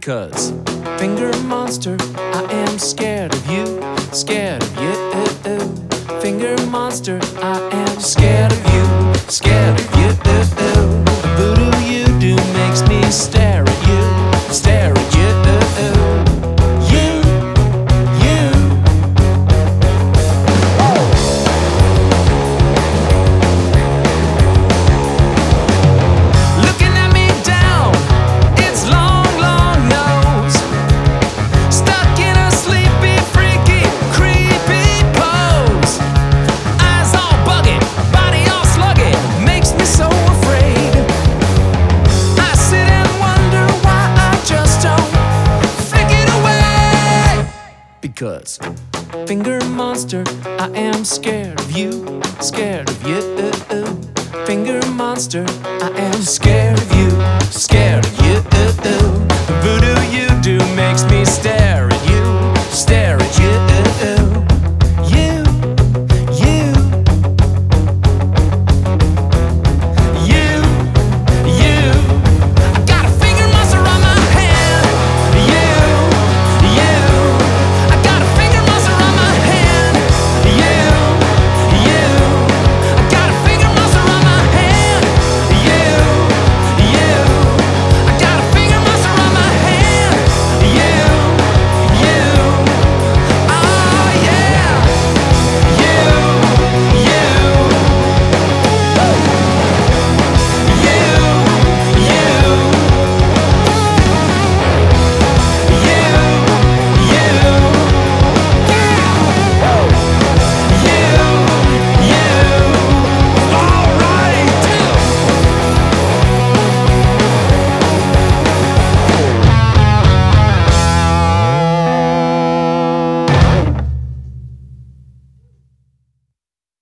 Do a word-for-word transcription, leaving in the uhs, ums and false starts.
Because Finger Monster, I am scared of you, scared of you. Finger Monster, I am scared of you, scared of you. The voodoo you do makes me stare at you, stare at you. You, you. Looking at me down, it's long, long nose. Stuck in a sleepy, freaky, creepy pose. Eyes all buggy, body all sluggy, makes me so afraid. I sit and wonder why I just don't flick it away. Because Finger Monster, I am scared of you, scared of you. Finger Monster, I am scared.